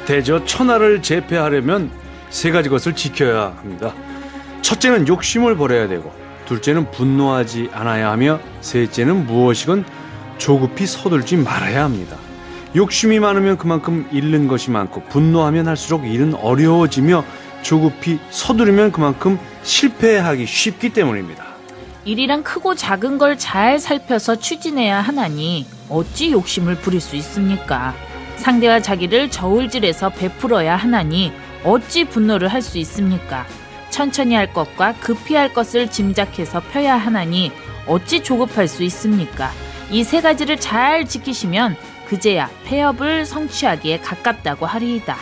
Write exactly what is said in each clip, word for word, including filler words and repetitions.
대저 천하를 제패하려면 세 가지 것을 지켜야 합니다. 첫째는 욕심을 버려야 되고, 둘째는 분노하지 않아야 하며, 셋째는 무엇이건 조급히 서둘지 말아야 합니다. 욕심이 많으면 그만큼 잃는 것이 많고, 분노하면 할수록 일은 어려워지며, 조급히 서두르면 그만큼 실패하기 쉽기 때문입니다. 일이란 크고 작은 걸 잘 살펴서 추진해야 하나니 어찌 욕심을 부릴 수 있습니까? 상대와 자기를 저울질해서 베풀어야 하나니 어찌 분노를 할 수 있습니까? 천천히 할 것과 급히 할 것을 짐작해서 펴야 하나니 어찌 조급할 수 있습니까? 이 세 가지를 잘 지키시면 그제야 폐업을 성취하기에 가깝다고 하리이다.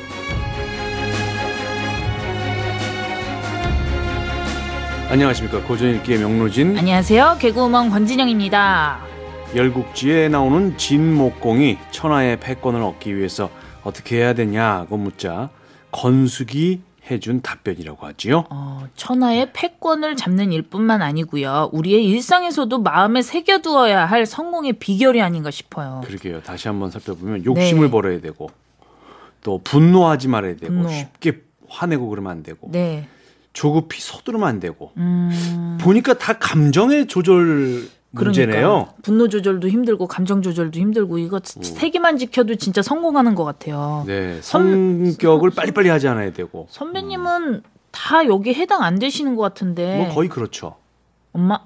안녕하십니까. 고전읽기의 명로진, 안녕하세요. 개그우먼 권진영입니다. 열국지에 나오는 진목공이 천하의 패권을 얻기 위해서 어떻게 해야 되냐고 묻자 건숙이 해준 답변이라고 하지요. 어, 천하의 패권을 잡는 일뿐만 아니고요. 우리의 일상에서도 마음에 새겨두어야 할 성공의 비결이 아닌가 싶어요. 그러게요. 다시 한번 살펴보면 욕심을 네. 버려야 되고, 또 분노하지 말아야 되고, 분노. 쉽게 화내고 그러면 안 되고, 네. 조급히 서두르면 안 되고. 음... 보니까 다 감정의 조절 문제네요. 그러니까 분노 조절도 힘들고 감정 조절도 힘들고, 이거 세 개만 지켜도 진짜 성공하는 것 같아요. 네, 성격을 선... 빨리빨리 하지 않아야 되고. 선배님은 음. 다 여기 해당 안 되시는 것 같은데. 뭐 거의 그렇죠. 엄마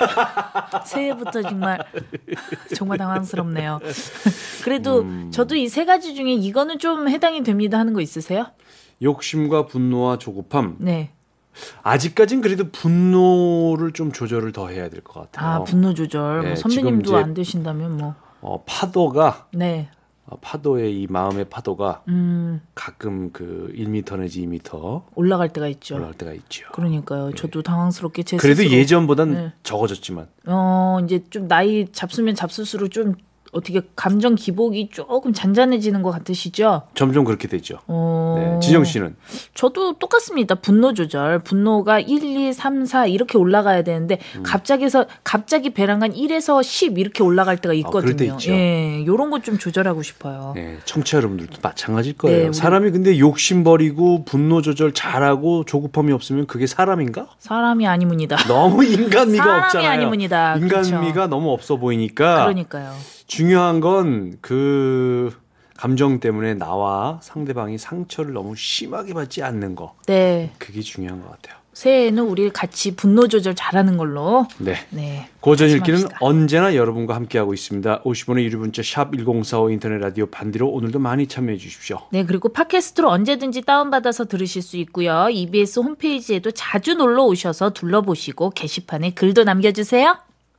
새해부터 정말 정말 당황스럽네요. 그래도 음... 저도 이 세 가지 중에 이거는 좀 해당이 됩니다 하는 거 있으세요? 욕심과 분노와 조급함. 네. 아직까진 그래도 분노를 좀 조절을 더 해야 될 것 같아요. 아, 분노 조절. 네, 뭐 선배님도 안 되신다면 뭐. 어, 파도가. 네. 어, 파도의 이 마음의 파도가 음. 가끔 그 일 미터 내지 이 미터 올라갈 때가 있죠. 올라갈 때가 있죠. 그러니까요. 네. 저도 당황스럽게 제 그래도 스스로. 예전보단 네. 적어졌지만. 어, 이제 좀 나이 잡수면 잡수수록 좀 어떻게 감정 기복이 조금 잔잔해지는 것 같으시죠? 점점 그렇게 되죠. 어... 네. 진영 씨는? 저도 똑같습니다. 분노 조절. 분노가 일, 이, 삼, 사 이렇게 올라가야 되는데 음. 갑자기서 갑자기 배란간 일에서 십 이렇게 올라갈 때가 있거든요. 어, 그럴 때 있죠. 예, 이런 것 좀 조절하고 싶어요. 네, 청취자 여러분들도 마찬가지일 거예요. 네, 우리... 사람이 근데 욕심 버리고 분노 조절 잘하고 조급함이 없으면 그게 사람인가? 사람이 아니문이다. 너무 인간미가 사람이 없잖아요. 아니문이다. 인간미가 그렇죠. 너무 없어 보이니까. 그러니까요. 중요한 건 그 감정 때문에 나와 상대방이 상처를 너무 심하게 받지 않는 거. 네. 그게 중요한 것 같아요. 새해에는 우리 같이 분노 조절 잘하는 걸로. 네. 네. 고전읽기는 언제나 여러분과 함께하고 있습니다. 오십 원의 유료 문자 샵 일공사오 인터넷 라디오 반디로 오늘도 많이 참여해 주십시오. 네. 그리고 팟캐스트로 언제든지 다운받아서 들으실 수 있고요. 이비에스 홈페이지에도 자주 놀러 오셔서 둘러보시고 게시판에 글도 남겨주세요.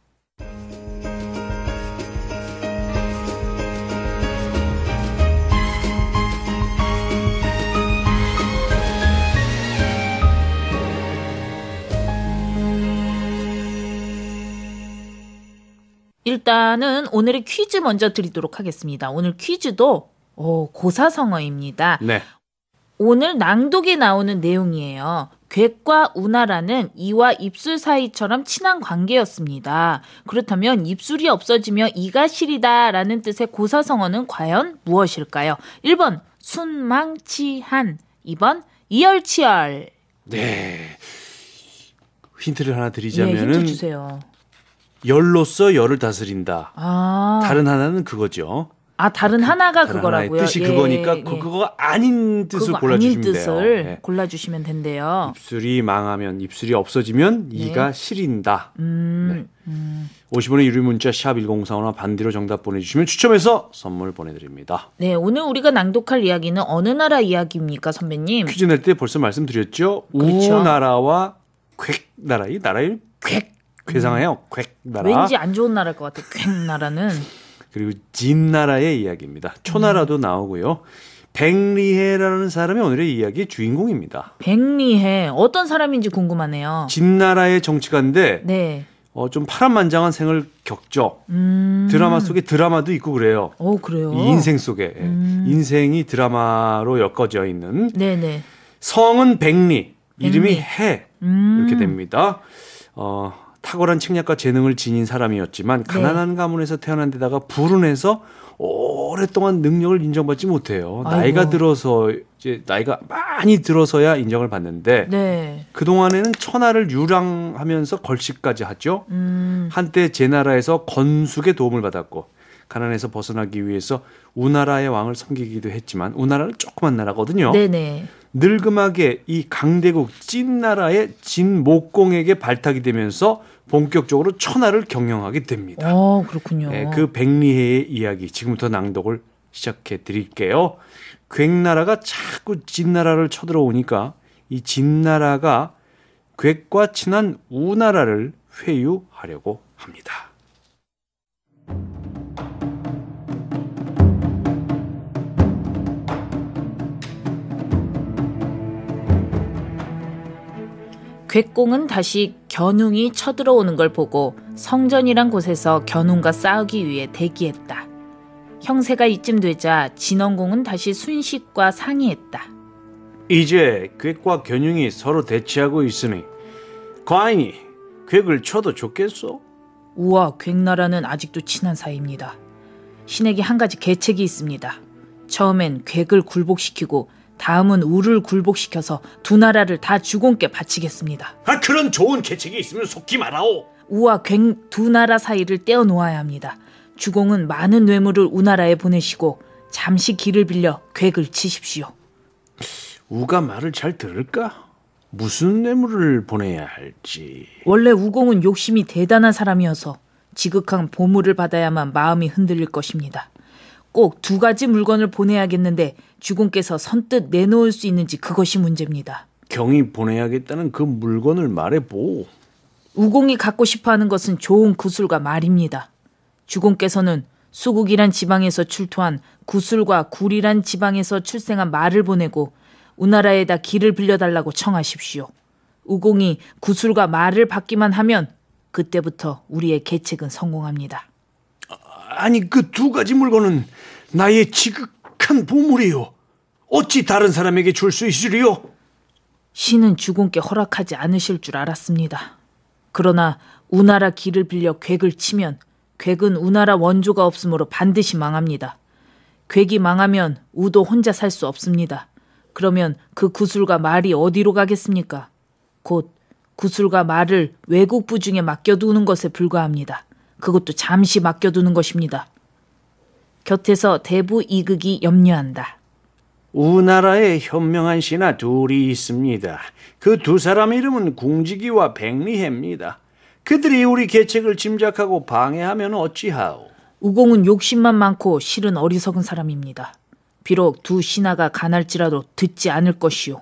일단은 오늘의 퀴즈 먼저 드리도록 하겠습니다. 오늘 퀴즈도 오, 고사성어입니다. 네. 오늘 낭독에 나오는 내용이에요. 객과 우나라는 이와 입술 사이처럼 친한 관계였습니다. 그렇다면 입술이 없어지며 이가 시리다라는 뜻의 고사성어는 과연 무엇일까요? 일 번 순망치한, 이 번 이열치열. 네. 힌트를 하나 드리자면은 네, 힌트 주세요. 열로서 열을 다스린다. 아. 다른 하나는 그거죠. 아, 다른 그, 하나가 다른 그거라고요? 뜻이 예, 그거니까 예. 그거가 아닌 뜻을 그거 골라주시면 아닌 뜻을 돼요. 네. 골라주시면 된대요. 입술이 망하면, 입술이 없어지면 네. 이가 시린다. 음, 네. 음. 오십 원의 유료 문자 샵 일공사오나 반디로 정답 보내주시면 추첨해서 선물 보내드립니다. 네, 오늘 우리가 낭독할 이야기는 어느 나라 이야기입니까, 선배님? 퀴즈 낼 때 벌써 말씀드렸죠. 그렇죠. 우나라와 괴 나라. 이 나라의 괴. 괴상해요. 괴 나라. 왠지 안 좋은 나라일 것 같아. 괴 나라는. 그리고 진나라의 이야기입니다. 초나라도 음. 나오고요. 백리해라는 사람이 오늘의 이야기의 주인공입니다. 백리해. 어떤 사람인지 궁금하네요. 진나라의 정치가인데 네. 어, 좀 파란만장한 생을 겪죠. 음. 드라마 속에 드라마도 있고 그래요. 오, 그래요? 이 인생 속에. 음. 인생이 드라마로 엮어져 있는. 네네. 성은 백리, 백리. 이름이 해. 음. 이렇게 됩니다. 어, 탁월한 책략과 재능을 지닌 사람이었지만 가난한 네. 가문에서 태어난 데다가 불운해서 오랫동안 능력을 인정받지 못해요. 아이고. 나이가 들어서 이제 나이가 많이 들어서야 인정을 받는데 네. 그 동안에는 천하를 유랑하면서 걸식까지 하죠. 음. 한때 제나라에서 건숙의 도움을 받았고 가난에서 벗어나기 위해서 우나라의 왕을 섬기기도 했지만 우나라는 조그만 나라거든요. 네네. 늙음하게 이 강대국 찐나라의 진목공에게 발탁이 되면서 본격적으로 천하를 경영하게 됩니다. 어, 그렇군요. 네, 그 백리해의 이야기 지금부터 낭독을 시작해 드릴게요. 괵나라가 자꾸 진나라를 쳐들어오니까 이 진나라가 괵과 친한 우나라를 회유하려고 합니다. 괵공은 다시 견웅이 쳐들어오는 걸 보고 성전이란 곳에서 견웅과 싸우기 위해 대기했다. 형세가 이쯤 되자 진원공은 다시 순식과 상의했다. 이제 괵과 견웅이 서로 대치하고 있으니 과인이 괵을 쳐도 좋겠소? 우와, 괵나라는 아직도 친한 사이입니다. 신에게 한 가지 계책이 있습니다. 처음엔 괵을 굴복시키고 다음은 우를 굴복시켜서 두 나라를 다 주공께 바치겠습니다. 아, 그런 좋은 계책이 있으면 속지 마라오. 우와 괵 두 나라 사이를 떼어 놓아야 합니다. 주공은 많은 뇌물을 우나라에 보내시고 잠시 길을 빌려 괵을 치십시오. 우가 말을 잘 들을까? 무슨 뇌물을 보내야 할지. 원래 우공은 욕심이 대단한 사람이어서 지극한 보물을 받아야만 마음이 흔들릴 것입니다. 꼭 두 가지 물건을 보내야겠는데 주공께서 선뜻 내놓을 수 있는지 그것이 문제입니다. 경이 보내야겠다는 그 물건을 말해보. 우공이 갖고 싶어하는 것은 좋은 구슬과 말입니다. 주공께서는 수국이란 지방에서 출토한 구슬과 굴이란 지방에서 출생한 말을 보내고 우나라에다 길을 빌려달라고 청하십시오. 우공이 구슬과 말을 받기만 하면 그때부터 우리의 계책은 성공합니다. 아니 그 두 가지 물건은 나의 지극한 보물이요. 어찌 다른 사람에게 줄 수 있으리요? 신은 주공께 허락하지 않으실 줄 알았습니다. 그러나 우나라 길을 빌려 괵을 치면 괵은 우나라 원조가 없으므로 반드시 망합니다. 괵이 망하면 우도 혼자 살 수 없습니다. 그러면 그 구슬과 말이 어디로 가겠습니까? 곧 구슬과 말을 외국 부중에 맡겨두는 것에 불과합니다. 그것도 잠시 맡겨두는 것입니다. 곁에서 대부 이극이 염려한다. 우나라에 현명한 신하 둘이 있습니다. 그 두 사람 이름은 궁지기와 백리해입니다. 그들이 우리 계책을 짐작하고 방해하면 어찌하오? 우공은 욕심만 많고 실은 어리석은 사람입니다. 비록 두 신하가 간할지라도 듣지 않을 것이오.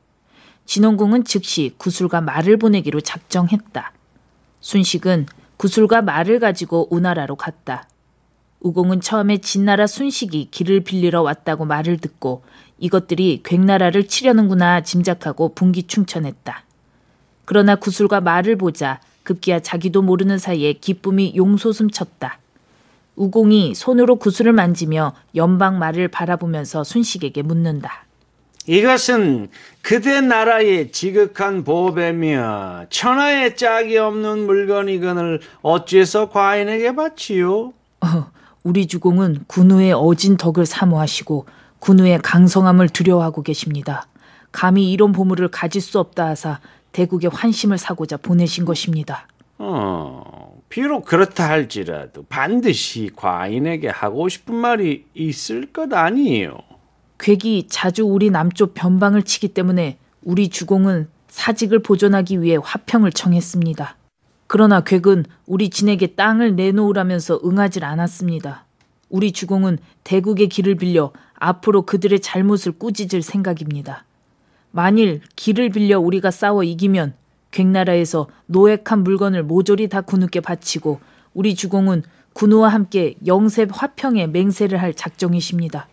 진원공은 즉시 구슬과 말을 보내기로 작정했다. 순식은 구슬과 말을 가지고 우나라로 갔다. 우공은 처음에 진나라 순식이 길을 빌리러 왔다고 말을 듣고 이것들이 괵나라를 치려는구나 짐작하고 분기충천했다. 그러나 구슬과 말을 보자 급기야 자기도 모르는 사이에 기쁨이 용솟음쳤다. 우공이 손으로 구슬을 만지며 연방 말을 바라보면서 순식에게 묻는다. 이것은 그대 나라의 지극한 보배며 천하의 짝이 없는 물건이거늘 어째서 과인에게 바치요? 어, 우리 주공은 군우의 어진 덕을 사모하시고 군우의 강성함을 두려워하고 계십니다. 감히 이런 보물을 가질 수 없다 하사 대국의 환심을 사고자 보내신 것입니다. 어, 비록 그렇다 할지라도 반드시 과인에게 하고 싶은 말이 있을 것 아니에요. 괵이 자주 우리 남쪽 변방을 치기 때문에 우리 주공은 사직을 보존하기 위해 화평을 청했습니다. 그러나 괵은 우리 진에게 땅을 내놓으라면서 응하질 않았습니다. 우리 주공은 대국의 길을 빌려 앞으로 그들의 잘못을 꾸짖을 생각입니다. 만일 길을 빌려 우리가 싸워 이기면 괵나라에서 노획한 물건을 모조리 다 군우께 바치고 우리 주공은 군우와 함께 영세 화평에 맹세를 할 작정이십니다.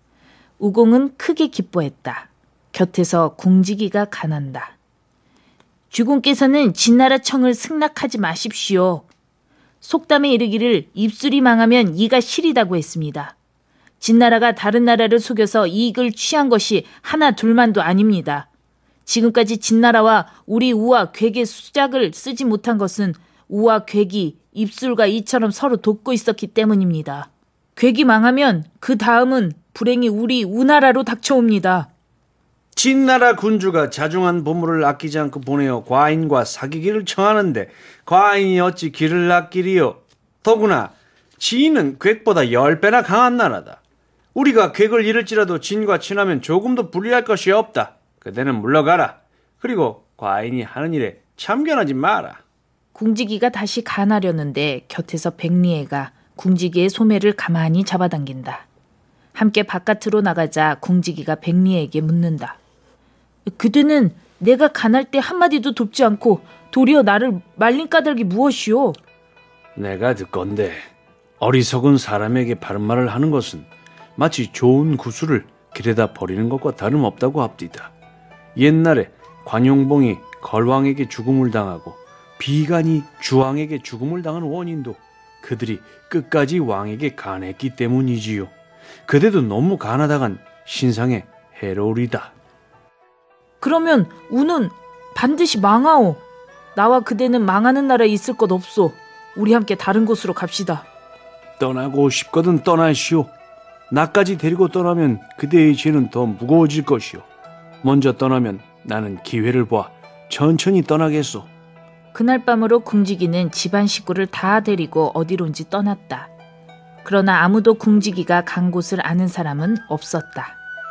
우공은 크게 기뻐했다. 곁에서 궁지기가 간한다. 주공께서는 진나라 청을 승낙하지 마십시오. 속담에 이르기를 입술이 망하면 이가 시리다고 했습니다. 진나라가 다른 나라를 속여서 이익을 취한 것이 하나 둘만도 아닙니다. 지금까지 진나라와 우리 우와 괵의 수작을 쓰지 못한 것은 우와 괴기 입술과 이처럼 서로 돕고 있었기 때문입니다. 괴기 망하면 그 다음은 불행히 우리 우나라로 닥쳐옵니다. 진나라 군주가 자중한 보물을 아끼지 않고 보내어 과인과 사귀기를 청하는데 과인이 어찌 길을 아끼리요. 더구나 진은 객보다 열 배나 강한 나라다. 우리가 객을 잃을지라도 진과 친하면 조금도 불리할 것이 없다. 그대는 물러가라. 그리고 과인이 하는 일에 참견하지 마라. 궁지기가 다시 간하려는데 곁에서 백리애가 궁지기의 소매를 가만히 잡아당긴다. 함께 바깥으로 나가자 궁지기가 백리애에게 묻는다. 그대는 내가 간할 때 한마디도 돕지 않고 도리어 나를 말린 까닭이 무엇이오? 내가 듣건대 어리석은 사람에게 바른 말을 하는 것은 마치 좋은 구슬을 길에다 버리는 것과 다름없다고 합디다. 옛날에 관용봉이 걸왕에게 죽음을 당하고 비간이 주왕에게 죽음을 당한 원인도 그들이 끝까지 왕에게 간했기 때문이지요. 그대도 너무 간하다간 신상에 해로우리다. 그러면 우는 반드시 망하오. 나와 그대는 망하는 나라에 있을 것 없소. 우리 함께 다른 곳으로 갑시다. 떠나고 싶거든 떠나시오. 나까지 데리고 떠나면 그대의 죄는 더 무거워질 것이오. 먼저 떠나면 나는 기회를 봐 천천히 떠나겠소. 그날 밤으로 궁지기는 집안 식구를 다 데리고 어디론지 떠났다. 그러나 아무도 궁지기가 간 곳을 아는 사람은 없었다.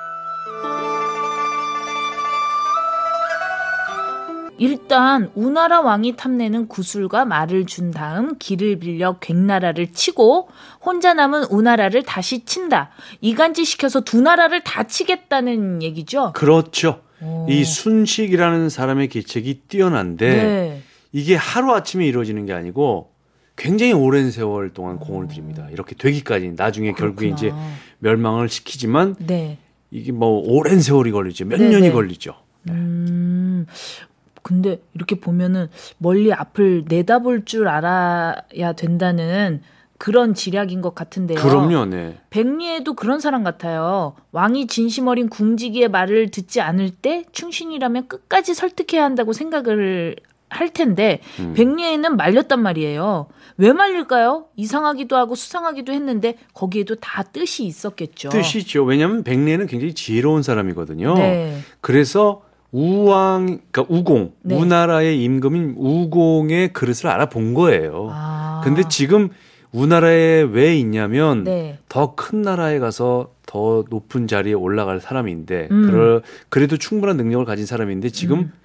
일단 우나라 왕이 탐내는 구슬과 말을 준 다음 길을 빌려 객나라를 치고 혼자 남은 우나라를 다시 친다. 이간질시켜서 두 나라를 다 치겠다는 얘기죠? 그렇죠. 오. 이 순식이라는 사람의 계책이 뛰어난데 네. 이게 하루아침에 이루어지는 게 아니고 굉장히 오랜 세월 동안 공을 들입니다. 이렇게 되기까지 나중에 그렇구나. 결국에 이제 멸망을 시키지만 네. 이게 뭐 오랜 세월이 걸리죠. 몇 네네. 년이 걸리죠. 네. 음, 근데 이렇게 보면은 멀리 앞을 내다볼 줄 알아야 된다는 그런 지략인 것 같은데요. 그럼요. 네. 백리애도 그런 사람 같아요. 왕이 진심 어린 궁지기의 말을 듣지 않을 때 충신이라면 끝까지 설득해야 한다고 생각을 할 텐데 음. 백리애는 말렸단 말이에요. 왜 말릴까요? 이상하기도 하고 수상하기도 했는데 거기에도 다 뜻이 있었겠죠. 뜻이죠. 왜냐하면 백리애는 굉장히 지혜로운 사람이거든요. 네. 그래서 우왕, 그러니까 우공, 네. 우나라의 임금인 우공의 그릇을 알아본 거예요. 아. 근데 지금 우나라에 왜 있냐면 네. 더 큰 나라에 가서 더 높은 자리에 올라갈 사람인데 음. 그러, 그래도 충분한 능력을 가진 사람인데 지금 음.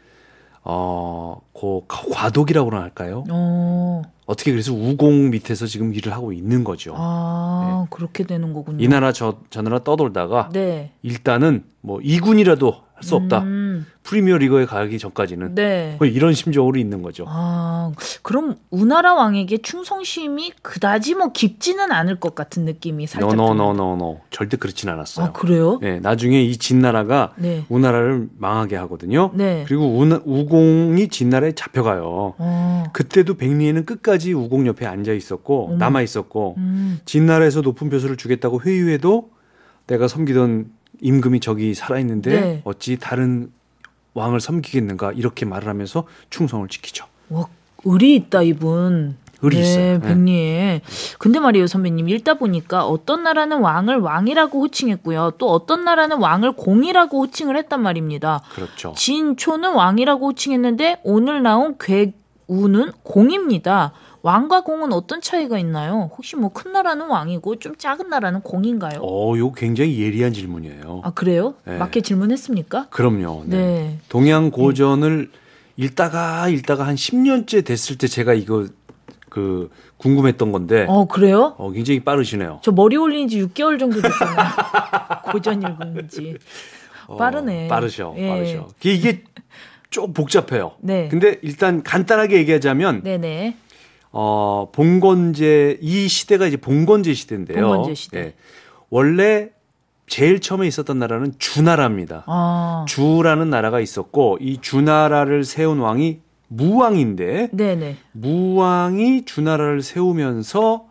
어, 고 과독이라고 할까요? 어. 어떻게 그래서 우공 밑에서 지금 일을 하고 있는 거죠. 아, 네. 그렇게 되는 거군요. 이 나라 저, 저 나라 떠돌다가 네. 일단은 뭐 이 군이라도 할 수 없다. 음. 프리미어 리거에 가기 전까지는 네. 뭐 이런 심정으로 있는 거죠. 아, 그럼 우나라 왕에게 충성심이 그다지 뭐 깊지는 않을 것 같은 느낌이 살짝. 노노노노노 절대 그렇진 않았어요. 아, 그래요? 네, 나중에 이 진나라가 네. 우나라를 망하게 하거든요. 네. 그리고 우, 우공이 진나라에 잡혀가요. 어. 그때도 백리애는 끝까지 우공 옆에 앉아 있었고 어머. 남아 있었고 음. 진나라에서 높은 벼슬을 주겠다고 회유해도 내가 섬기던 임금이 저기 살아있는데 네. 어찌 다른 왕을 섬기겠는가 이렇게 말을 하면서 충성을 지키죠. 와, 의리 있다 이분. 의리 네, 있어요. 네. 백리애. 근데 말이에요, 선배님. 읽다 보니까 어떤 나라는 왕을 왕이라고 호칭했고요. 또 어떤 나라는 왕을 공이라고 호칭을 했단 말입니다. 그렇죠. 진초는 왕이라고 호칭했는데 오늘 나온 괴우는 공입니다. 왕과 공은 어떤 차이가 있나요? 혹시 뭐 큰 나라는 왕이고 좀 작은 나라는 공인가요? 어, 이거 굉장히 예리한 질문이에요. 아, 그래요? 네. 맞게 질문했습니까? 그럼요. 네. 네. 동양 고전을 읽다가 읽다가 한 십 년째 됐을 때 제가 이거 그 궁금했던 건데 어, 그래요? 어, 굉장히 빠르시네요. 저 머리 올린 지 육 개월 정도 됐잖아요. 고전 읽은 지. 어, 빠르네. 빠르셔. 예. 빠르셔. 이게, 이게 좀 복잡해요. 네. 근데 일단 간단하게 얘기하자면 네네. 어, 봉건제 이 시대가 이제 봉건제 시대인데요. 봉건제 시대. 예. 원래 제일 처음에 있었던 나라는 주나라입니다. 아. 주라는 나라가 있었고 이 주나라를 세운 왕이 무왕인데 네네. 무왕이 주나라를 세우면서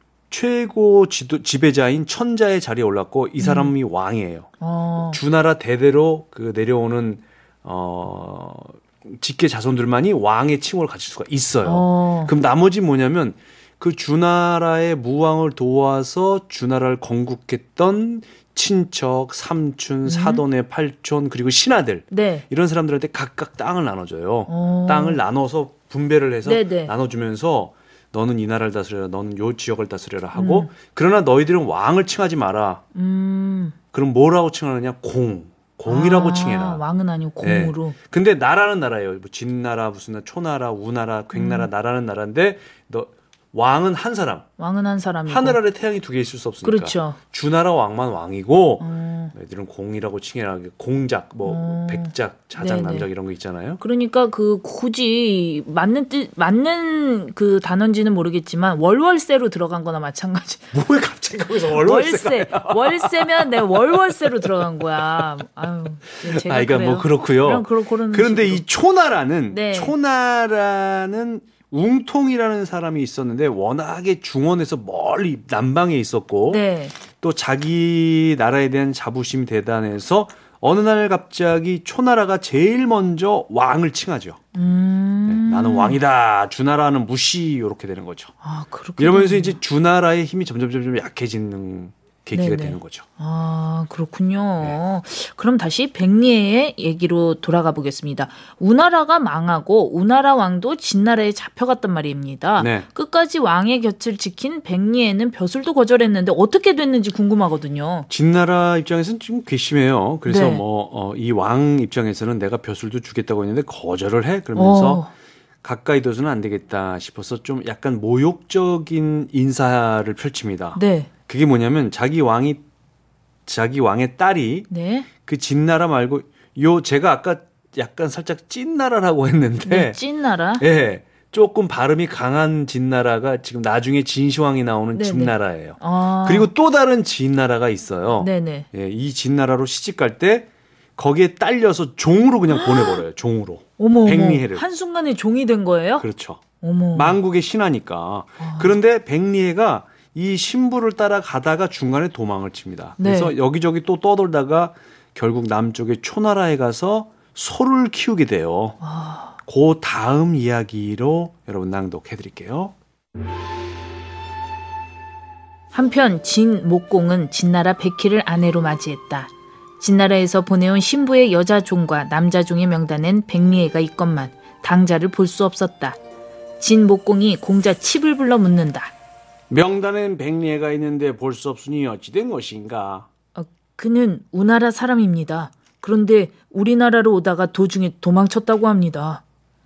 최고 지도, 지배자인 천자의 자리에 올랐고 이 사람이 음. 왕이에요. 어. 주나라 대대로 그 내려오는 어 직계 자손들만이 왕의 칭호를 가질 수가 있어요. 어. 그럼 나머지 뭐냐면 그 주나라의 무왕을 도와서 주나라를 건국했던 친척, 삼촌, 사돈의 팔촌 그리고 신하들 네. 이런 사람들한테 각각 땅을 나눠줘요. 어. 땅을 나눠서 분배를 해서 네네. 나눠주면서 너는 이 나라를 다스려라, 너는 요 지역을 다스려라 하고 음. 그러나 너희들은 왕을 칭하지 마라. 음. 그럼 뭐라고 칭하느냐? 공. 공이라고 아, 칭해라. 왕은 아니고 공으로. 네. 근데 나라는 나라예요. 뭐 진나라, 무슨 나라, 초나라, 우나라, 괭나라, 음. 나라는 나라인데 너 왕은 한 사람. 왕은 한 사람이고. 하늘 아래 태양이 두 개 있을 수 없으니까. 그렇죠. 주나라 왕만 왕이고 어. 애들은 공이라고 칭해라. 공작, 뭐 어. 백작, 자작, 네네. 남작 이런 거 있잖아요. 그러니까 그 굳이 맞는 뜻 맞는 그 단어인지는 모르겠지만 월월세로 들어간 거나 마찬가지. 뭐에 갑자기 거기서 월월세가 월세. 월세면 내 월월세로 들어간 거야. 아유. 제가 아, 그러니까 그래요. 뭐 그렇고요. 그럼 그런 그런 그런데 식으로. 이 초나라는 네. 초나라는 웅통이라는 사람이 있었는데 워낙에 중원에서 멀리 남방에 있었고 네. 또 자기 나라에 대한 자부심이 대단해서 어느 날 갑자기 초나라가 제일 먼저 왕을 칭하죠. 음. 네, 나는 왕이다. 주나라는 무시 이렇게 되는 거죠. 아, 그렇게. 이러면서 되는구나. 이제 주나라의 힘이 점점 점점 약해지는 계기가 네네. 되는 거죠. 아, 그렇군요. 네. 그럼 다시 백리의 얘기로 돌아가 보겠습니다. 우나라가 망하고 우나라 왕도 진나라에 잡혀갔단 말입니다. 네. 끝까지 왕의 곁을 지킨 백리에는 벼슬도 거절했는데 어떻게 됐는지 궁금하거든요. 진나라 입장에서는 좀 괘씸해요. 그래서 네. 뭐 이 왕 입장에서는 내가 벼슬도 주겠다고 했는데 거절을 해. 그러면서 어. 가까이 둬서는 안 되겠다 싶어서 좀 약간 모욕적인 인사를 펼칩니다. 네. 그게 뭐냐면 자기 왕이 자기 왕의 딸이 네. 그 진나라 말고 요 제가 아까 약간 살짝 찐나라라고 했는데 네. 찐나라. 예. 조금 발음이 강한 진나라가 지금 나중에 진시황이 나오는 네네. 진나라예요. 아. 그리고 또 다른 진나라가 있어요. 네네. 예, 이 진나라로 시집 갈 때 거기에 딸려서 종으로 그냥 보내버려요. 종으로. 어머, 백리해를. 어머. 한순간에 종이 된 거예요? 그렇죠. 어머. 망국의 신하니까. 아. 그런데 백리해가 이 신부를 따라가다가 중간에 도망을 칩니다. 네. 그래서 여기저기 또 떠돌다가 결국 남쪽의 초나라에 가서 소를 키우게 돼요. 아. 그 다음 이야기로 여러분 낭독해드릴게요. 한편 진목공은 진나라 백희를 아내로 맞이했다. 진나라에서 보내온 신부의 여자 종과 남자 종의 명단엔 백리해가 있건만 당자를 볼 수 없었다. 진목공이 공자 칩을 불러 묻는다. 명단엔 백리해가 있는데 볼 수 없으니 어찌 된 것인가? 어, 그는 우나라 사람입니다. 그런데 우리나라로 오다가 도중에 도망쳤다고 합니다.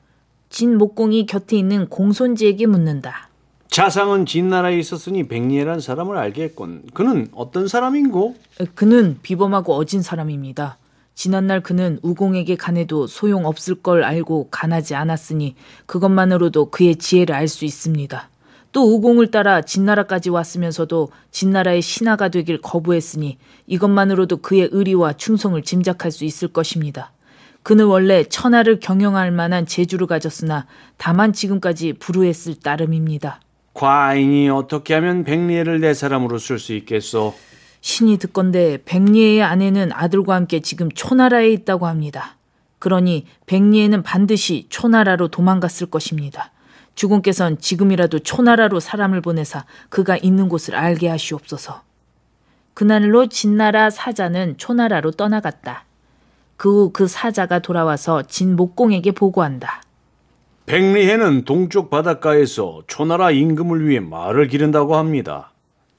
진목공이 곁에 있는 공손지에게 묻는다. 자상은 진나라에 있었으니 백리해란 사람을 알겠군. 그는 어떤 사람인고? 어, 그는 비범하고 어진 사람입니다. 지난날 그는 우공에게 간해도 소용없을 걸 알고 간하지 않았으니 그것만으로도 그의 지혜를 알 수 있습니다. 또 우공을 따라 진나라까지 왔으면서도 진나라의 신하가 되길 거부했으니 이것만으로도 그의 의리와 충성을 짐작할 수 있을 것입니다. 그는 원래 천하를 경영할 만한 재주를 가졌으나 다만 지금까지 불우했을 따름입니다. 과인이 어떻게 하면 백리해를 내 사람으로 쓸 수 있겠소? 신이 듣건대 백리해의 아내는 아들과 함께 지금 초나라에 있다고 합니다. 그러니 백리해는 반드시 초나라로 도망갔을 것입니다. 주공께서는 지금이라도 초나라로 사람을 보내사 그가 있는 곳을 알게 하시옵소서. 그날로 진나라 사자는 초나라로 떠나갔다. 그 후 그 사자가 돌아와서 진목공에게 보고한다. 백리해는 동쪽 바닷가에서 초나라 임금을 위해 말을 기른다고 합니다.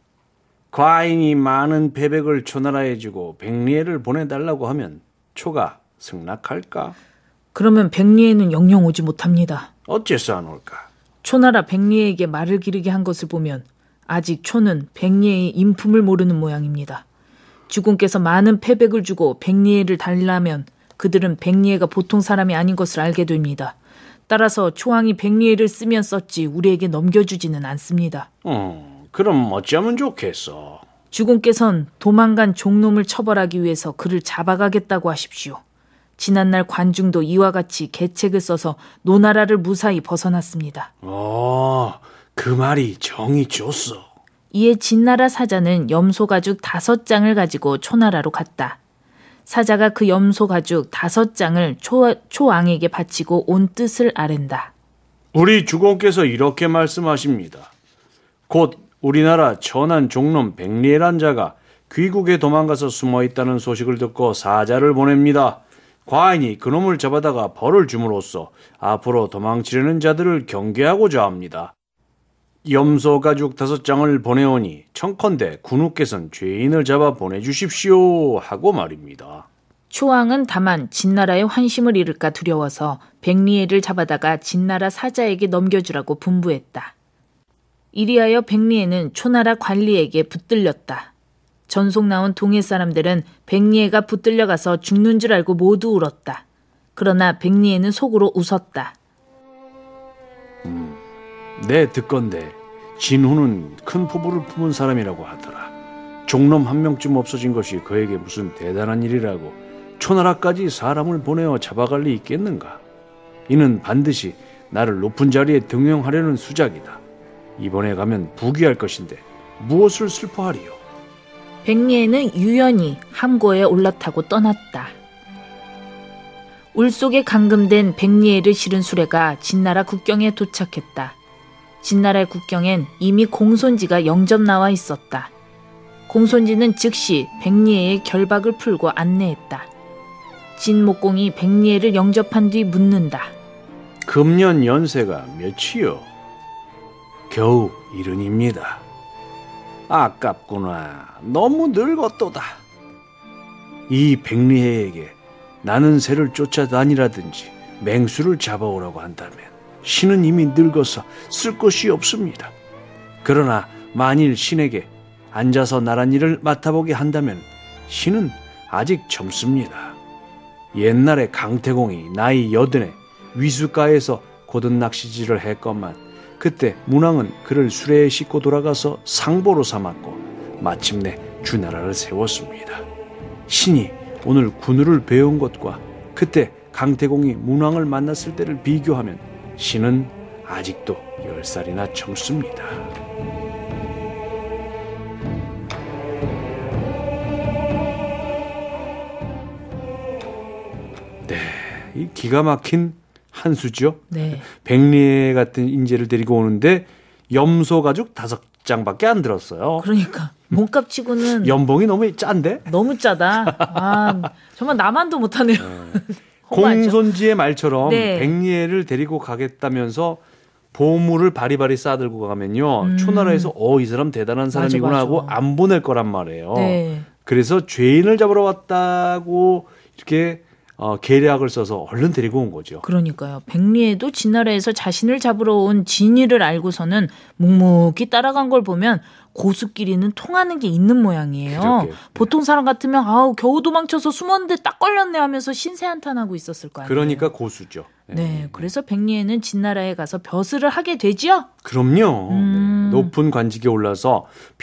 과인이 많은 패백을 초나라에 주고 백리해를 보내달라고 하면 초가 승낙할까? 그러면 백리해는 영영 오지 못합니다. 어째서 안 올까? 초나라 백리해에게 말을 기르게 한 것을 보면 아직 초는 백리해의 인품을 모르는 모양입니다. 주공께서 많은 패백을 주고 백리해를 달라면 그들은 백리해가 보통 사람이 아닌 것을 알게 됩니다. 따라서 초왕이 백리해를 쓰면 썼지 우리에게 넘겨주지는 않습니다. 음, 그럼 어찌하면 좋겠어? 주공께서는 도망간 종놈을 처벌하기 위해서 그를 잡아가겠다고 하십시오. 지난날 관중도 이와 같이 계책을 써서 노나라를 무사히 벗어났습니다. 어, 그 말이 정이 좋소. 이에 진나라 사자는 염소 가죽 다섯 장을 가지고 초나라로 갔다. 사자가 그 염소 가죽 다섯 장을 초, 초왕에게 바치고 온 뜻을 아랜다. 우리 주공께서 이렇게 말씀하십니다. 곧 우리나라 천한 종놈 백리에란 자가 귀국에 도망가서 숨어있다는 소식을 듣고 사자를 보냅니다. 과인이 그놈을 잡아다가 벌을 줌으로써 앞으로 도망치려는 자들을 경계하고자 합니다. 염소 가죽 다섯 장을 보내오니 청컨대 군우께서는 죄인을 잡아 보내주십시오 하고 말입니다. 초왕은 다만 진나라의 환심을 잃을까 두려워서 백리에를 잡아다가 진나라 사자에게 넘겨주라고 분부했다. 이리하여 백리에는 초나라 관리에게 붙들렸다. 전속 나온 동해 사람들은 백리에가 붙들려가서 죽는 줄 알고 모두 울었다. 그러나 백리에는 속으로 웃었다. 음, 내 듣건대 진후는 큰 포부를 품은 사람이라고 하더라. 종놈 한 명쯤 없어진 것이 그에게 무슨 대단한 일이라고 초나라까지 사람을 보내어 잡아갈 리 있겠는가. 이는 반드시 나를 높은 자리에 등용하려는 수작이다. 이번에 가면 부귀할 것인데 무엇을 슬퍼하리요. 백리에는 유연히 함고에 올라타고 떠났다. 울속에 감금된 백리에를 실은 수레가 진나라 국경에 도착했다. 진나라의 국경엔 이미 공손지가 영접 나와 있었다. 공손지는 즉시 백리에의 결박을 풀고 안내했다. 진목공이 백리에를 영접한 뒤 묻는다. 금년 연세가 몇이요? 겨우 일흔입니다. 아깝구나. 너무 늙었도다. 이 백리해에게 나는 새를 쫓아다니라든지 맹수를 잡아오라고 한다면 신은 이미 늙어서 쓸 것이 없습니다. 그러나 만일 신에게 앉아서 나란 일을 맡아보게 한다면 신은 아직 젊습니다. 옛날에 강태공이 나이 여든에 위수가에서 고든 낚시질을 했건만 그때 문왕은 그를 수레에 싣고 돌아가서 상보로 삼았고 마침내 주나라를 세웠습니다. 신이 오늘 군우를 배운 것과 그때 강태공이 문왕을 만났을 때를 비교하면 신은 아직도 열 살이나 젊습니다. 네, 이 기가 막힌 한 수죠. 네. 백리에 같은 인재를 데리고 오는데 염소 가죽 다섯 장밖에 안 들었어요. 그러니까 몸값치고는 연봉이 너무 짠데? 너무 짜다. 아, 정말 나만도 못하네요. 네. 공손지의 말처럼 네. 백리에를 데리고 가겠다면서 보물을 바리바리 싸들고 가면요. 음. 초나라에서 어, 이 사람 대단한 사람이구나 맞아, 맞아. 하고 안 보낼 거란 말이에요. 네. 그래서 죄인을 잡으러 왔다고 이렇게 어, 계략을 써서 얼른 데리고 온 거죠. 그러니까요. 백리에도 진나라에서 자신을 잡으러 온 진위를 알고서는 묵묵히 따라간 걸 보면 고수끼리는 통하는 게 있는 모양이에요. 그렇게, 보통 사람 같으면 아우 겨우 도망쳐서 숨었는데 딱 걸렸네 하면서 신세한탄하고 있었을 거 아니에요. 그러니까 고수죠. 네, 네. 그래서 백리에는 진나라에 가서 벼슬을 하게 되지요. 그럼요. 음. 네. 높은 관직에 올라서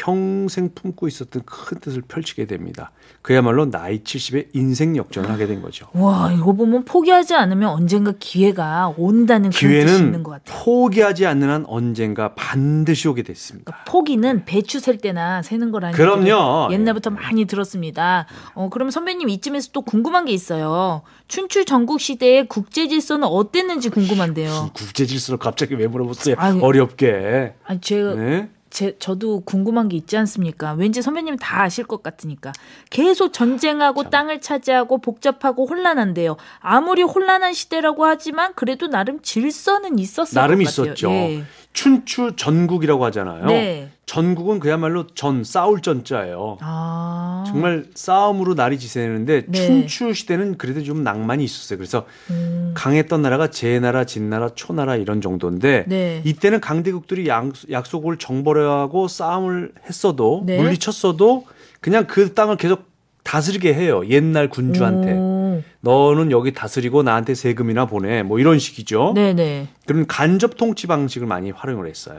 평생 품고 있었던 큰 뜻을 펼치게 됩니다. 그야말로 나이 칠십에 인생 역전을 하게 된 거죠. 와, 이거 보면 포기하지 않으면 언젠가 기회가 온다는 그런 뜻이 있는 것 같아요. 기회는 포기하지 않는 한 언젠가 반드시 오게 됐습니다. 그러니까 포기는 배추 셀 때나 세는 거라는 그럼요. 옛날부터 많이 들었습니다. 어, 그럼 선배님 이쯤에서 또 궁금한 게 있어요. 춘추 전국 시대의 국제 질서는 어땠는지 궁금한데요. 국제 질서를 갑자기 왜 물어보세요? 아니, 어렵게. 아니 제가 네? 제, 저도 궁금한 게 있지 않습니까? 왠지 선배님 다 아실 것 같으니까. 계속 전쟁하고 참. 땅을 차지하고 복잡하고 혼란한데요. 아무리 혼란한 시대라고 하지만 그래도 나름 질서는 있었을 나름 것 같아요. 있었죠. 네. 춘추 전국이라고 하잖아요. 네. 전국은 그야말로 전, 싸울 전자예요. 아. 정말 싸움으로 날이 지새는데 네. 춘추 시대는 그래도 좀 낭만이 있었어요. 그래서 음. 강했던 나라가 제나라, 진나라, 초나라 이런 정도인데 네. 이때는 강대국들이 양, 약속을 정벌하고 싸움을 했어도 네. 물리쳤어도 그냥 그 땅을 계속 다스리게 해요. 옛날 군주한테. 오. 너는 여기 다스리고 나한테 세금이나 보내. 뭐 이런 식이죠. 네네. 그런 간접 통치 방식을 많이 활용을 했어요.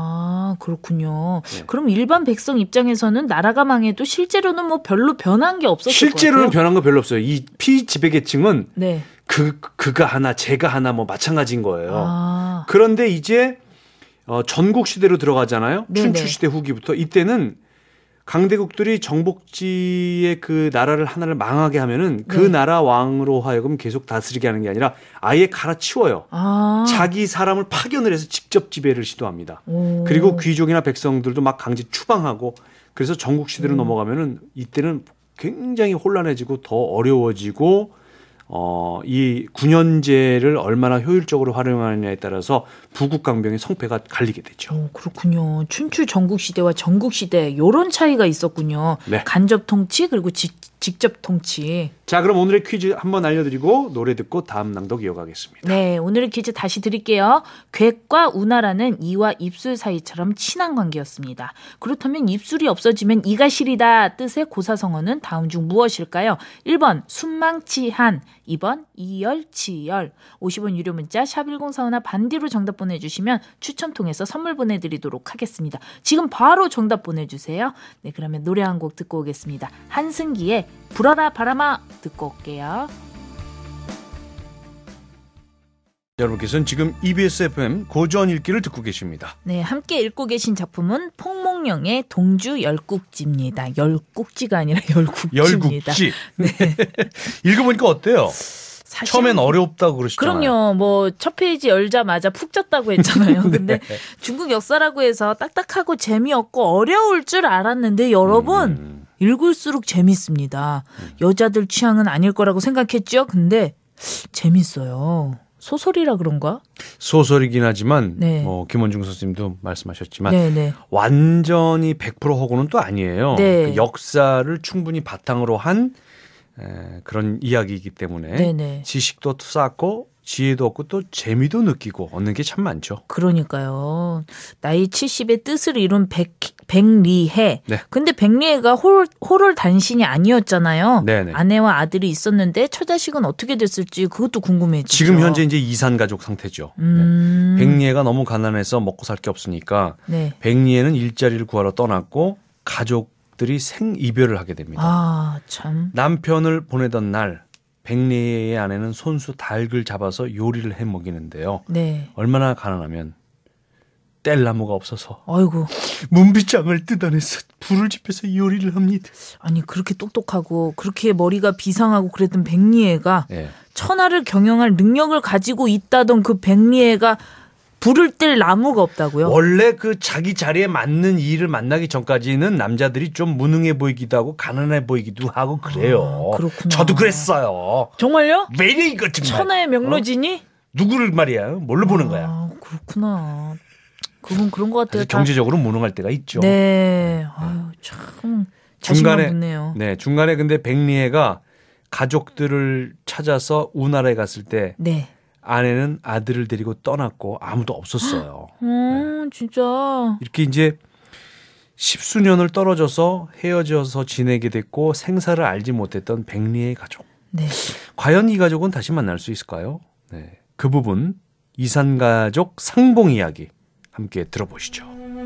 아, 그렇군요. 네. 그럼 일반 백성 입장에서는 나라가 망해도 실제로는 뭐 별로 변한 게 없었을 것 같아요. 실제로는 변한 거 별로 없어요. 이 피지배계층은 네. 그, 그가 하나, 제가 하나 뭐 마찬가지인 거예요. 아. 그런데 이제 어, 전국 시대로 들어가잖아요. 네네. 춘추 시대 후기부터. 이때는 강대국들이 정복지의 그 나라를 하나를 망하게 하면은 그 네. 나라 왕으로 하여금 계속 다스리게 하는 게 아니라 아예 갈아치워요. 아. 자기 사람을 파견을 해서 직접 지배를 시도합니다. 오. 그리고 귀족이나 백성들도 막 강제 추방하고 그래서 전국 시대로 음. 넘어가면은 이때는 굉장히 혼란해지고 더 어려워지고 어, 이 군현제를 얼마나 효율적으로 활용하느냐에 따라서 부국강병의 성패가 갈리게 되죠. 오, 그렇군요. 춘추 전국시대와 전국시대 요런 차이가 있었군요. 네. 간접 통치 그리고 지, 직접 통치. 자, 그럼 오늘의 퀴즈 한번 알려드리고 노래 듣고 다음 낭독 이어가겠습니다. 네, 오늘의 퀴즈 다시 드릴게요. 객과 운하라는 이와 입술 사이처럼 친한 관계였습니다. 그렇다면 입술이 없어지면 이가 시리다 뜻의 고사성어는 다음 중 무엇일까요? 일 번 순망치한, 이 번 이열치열. 오십 원 유료 문자 샵 일공사오나 반디로 정답 보내주시면 추첨 통해서 선물 보내드리도록 하겠습니다. 지금 바로 정답 보내주세요. 네, 그러면 노래 한 곡 듣고 오겠습니다. 한승기의 불어라 바람아 듣고 올게요. 여러분께서는 지금 이비에스 에프엠 고전 읽기를 듣고 계십니다. 네, 함께 읽고 계신 작품은 폭몽령의 동주 열국지입니다. 열국지가 아니라 열국지입니다. 열국지. 네. 읽어보니까 어때요? 사실 처음엔 어렵다고 그러시잖아요. 그럼요. 뭐 첫 페이지 열자마자 푹 쪘다고 했잖아요. 근데 네. 중국 역사라고 해서 딱딱하고 재미없고 어려울 줄 알았는데 여러분 음. 읽을수록 재밌습니다. 음. 여자들 취향은 아닐 거라고 생각했죠. 근데 재밌어요. 소설이라 그런가? 소설이긴 하지만 네. 뭐 김원중 선생님도 말씀하셨지만 네네. 완전히 백 퍼센트 허구는 또 아니에요. 네. 그 역사를 충분히 바탕으로 한 에, 그런 이야기이기 때문에 네네. 지식도 쌓고 지혜도 얻고 또 재미도 느끼고 얻는 게 참 많죠. 그러니까요. 나이 칠십의 뜻을 이룬 백, 백리해. 네. 근데 백리해가 홀, 홀을 단신이 아니었잖아요. 네네. 아내와 아들이 있었는데 처자식은 어떻게 됐을지 그것도 궁금해지죠. 지금 현재 이제 이산 가족 상태죠. 음. 네. 백리해가 너무 가난해서 먹고 살 게 없으니까 네. 백리해는 일자리를 구하러 떠났고 가족들이 생이별을 하게 됩니다. 아, 참. 남편을 보내던 날 백리해의 아내는 손수 닭을 잡아서 요리를 해 먹이는데요. 네. 얼마나 가난하면 뗄 나무가 없어서 아이고. 문빗장을 뜯어내서 불을 지펴서 요리를 합니다. 아니, 그렇게 똑똑하고 그렇게 머리가 비상하고 그랬던 백리해가 예. 천하를 경영할 능력을 가지고 있다던 그 백리해가 불을 뗄 나무가 없다고요? 원래 그 자기 자리에 맞는 일을 만나기 전까지는 남자들이 좀 무능해 보이기도 하고 가난해 보이기도 하고 그래요. 아, 그렇구나. 저도 그랬어요. 정말요? 왜 이래 이거 정말. 천하의 명로진이? 어? 누구를 말이야? 뭘로 보는 거야? 아, 그렇구나. 그건 그런 것 같아요. 사실 경제적으로 무능할 때가 있죠. 네. 아유, 참 자신감 중간에 붙네요. 네, 중간에 근데 백리해가 가족들을 찾아서 우나라에 갔을 때 네. 아내는 아들을 데리고 떠났고 아무도 없었어요. 음, 진짜. 이렇게 이제 십수년을 떨어져서 헤어져서 지내게 됐고 생사를 알지 못했던 백리의 가족. 네. 과연 이 가족은 다시 만날 수 있을까요? 네, 그 부분 이산가족 상봉 이야기 함께 들어보시죠.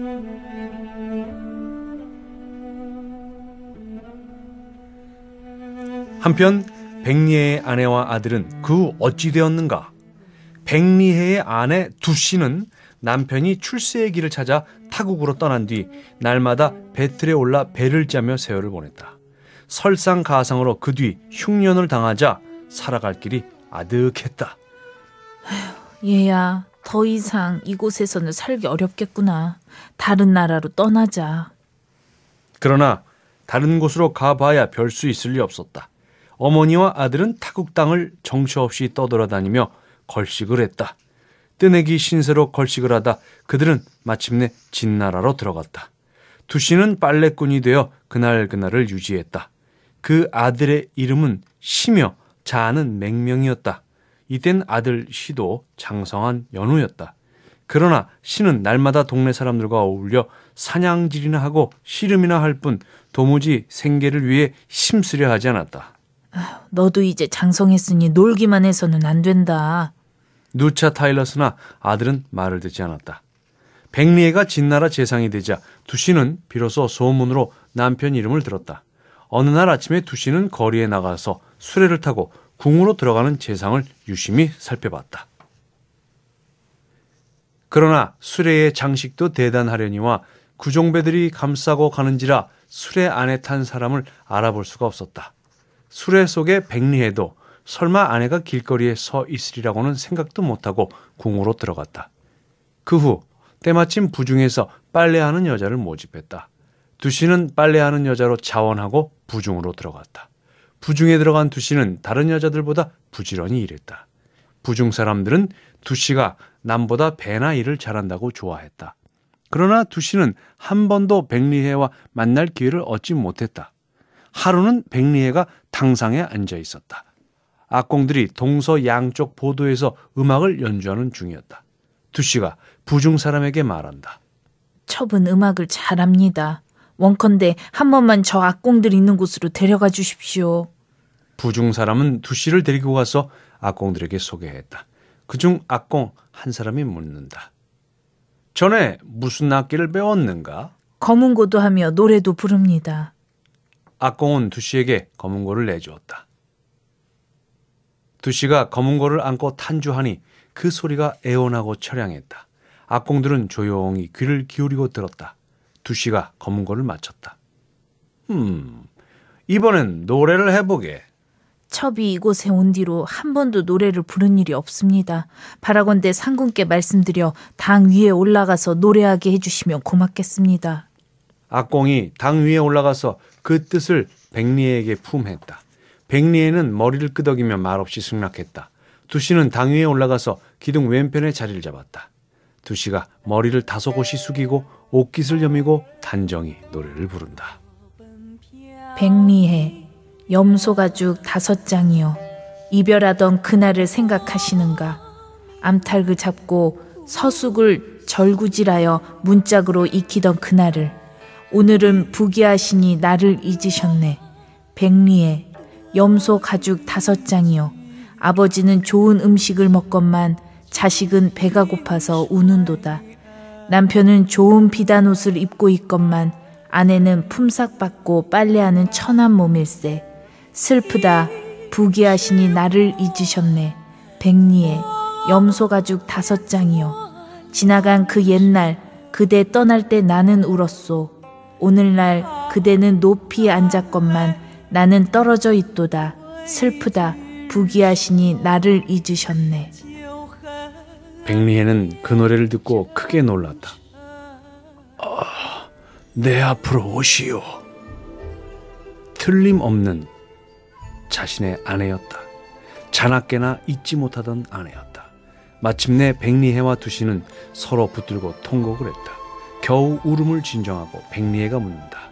한편 백리해의 아내와 아들은 그 후 어찌 되었는가? 백리해의 아내 두씨는 남편이 출세의 길을 찾아 타국으로 떠난 뒤 날마다 배틀에 올라 배를 짜며 세월을 보냈다. 설상가상으로 그 뒤 흉년을 당하자 살아갈 길이 아득했다. 얘야, 더 이상 이곳에서는 살기 어렵겠구나. 다른 나라로 떠나자. 그러나 다른 곳으로 가봐야 별 수 있을 리 없었다. 어머니와 아들은 타국 땅을 정처 없이 떠돌아다니며 걸식을 했다. 뜨내기 신세로 걸식을 하다 그들은 마침내 진나라로 들어갔다. 두씨는 빨래꾼이 되어 그날 그날을 유지했다. 그 아들의 이름은 시며 자아는 맹명이었다. 이땐 아들 시도 장성한 연우였다. 그러나 시는 날마다 동네 사람들과 어울려 사냥질이나 하고 씨름이나 할 뿐 도무지 생계를 위해 힘쓰려 하지 않았다. 아휴, 너도 이제 장성했으니 놀기만 해서는 안 된다. 누차 타일러스나 아들은 말을 듣지 않았다. 백리해가 진나라 재상이 되자 두씨는 비로소 소문으로 남편 이름을 들었다. 어느 날 아침에 두씨는 거리에 나가서 수레를 타고 궁으로 들어가는 재상을 유심히 살펴봤다. 그러나 수레의 장식도 대단하려니와 구종배들이 감싸고 가는지라 수레 안에 탄 사람을 알아볼 수가 없었다. 수레 속의 백리해도 설마 아내가 길거리에 서 있으리라고는 생각도 못하고 궁으로 들어갔다. 그 후 때마침 부중에서 빨래하는 여자를 모집했다. 두씨는 빨래하는 여자로 자원하고 부중으로 들어갔다. 부중에 들어간 두씨는 다른 여자들보다 부지런히 일했다. 부중 사람들은 두씨가 남보다 배나 일을 잘한다고 좋아했다. 그러나 두씨는 한 번도 백리해와 만날 기회를 얻지 못했다. 하루는 백리해가 당상에 앉아 있었다. 악공들이 동서 양쪽 보도에서 음악을 연주하는 중이었다. 두씨가 부중 사람에게 말한다. 첩은 음악을 잘합니다. 원컨대 한 번만 저 악공들 있는 곳으로 데려가 주십시오. 부중 사람은 두씨를 데리고 가서 악공들에게 소개했다. 그중 악공 한 사람이 묻는다. 전에 무슨 악기를 배웠는가? 검은고도 하며 노래도 부릅니다. 악공은 두씨에게 검은고를 내주었다. 두씨가 검은고를 안고 탄주하니 그 소리가 애원하고 처량했다. 악공들은 조용히 귀를 기울이고 들었다. 두씨가 검은고를 맞췄다. 음, 이번엔 노래를 해보게. 첩이 이곳에 온 뒤로 한 번도 노래를 부른 일이 없습니다. 바라건대 상군께 말씀드려 당 위에 올라가서 노래하게 해주시면 고맙겠습니다. 악공이 당 위에 올라가서 그 뜻을 백리해에게 품했다. 백리해는 머리를 끄덕이며 말없이 승낙했다. 두씨는 당 위에 올라가서 기둥 왼편에 자리를 잡았다. 두씨가 머리를 다소곳이 숙이고 옷깃을 여미고 단정히 노래를 부른다. 백리해 염소가죽 다섯 장이여 이별하던 그날을 생각하시는가. 암탉을 잡고 서숙을 절구질하여 문짝으로 익히던 그날을 오늘은 부귀하시니 나를 잊으셨네. 백리해 염소 가죽 다섯 장이여 아버지는 좋은 음식을 먹건만 자식은 배가 고파서 우는도다. 남편은 좋은 비단 옷을 입고 있건만 아내는 품삯받고 빨래하는 천한 몸일세. 슬프다. 부귀하시니 나를 잊으셨네. 백리해 염소 가죽 다섯 장이여 지나간 그 옛날 그대 떠날 때 나는 울었소. 오늘날 그대는 높이 앉았건만 나는 떨어져 있도다. 슬프다. 부귀하시니 나를 잊으셨네. 백리해는 그 노래를 듣고 크게 놀랐다. 아, 내 앞으로 오시오. 틀림없는 자신의 아내였다. 자나깨나 잊지 못하던 아내였다. 마침내 백리해와 두씨는 서로 붙들고 통곡을 했다. 겨우 울음을 진정하고 백리해가 묻는다.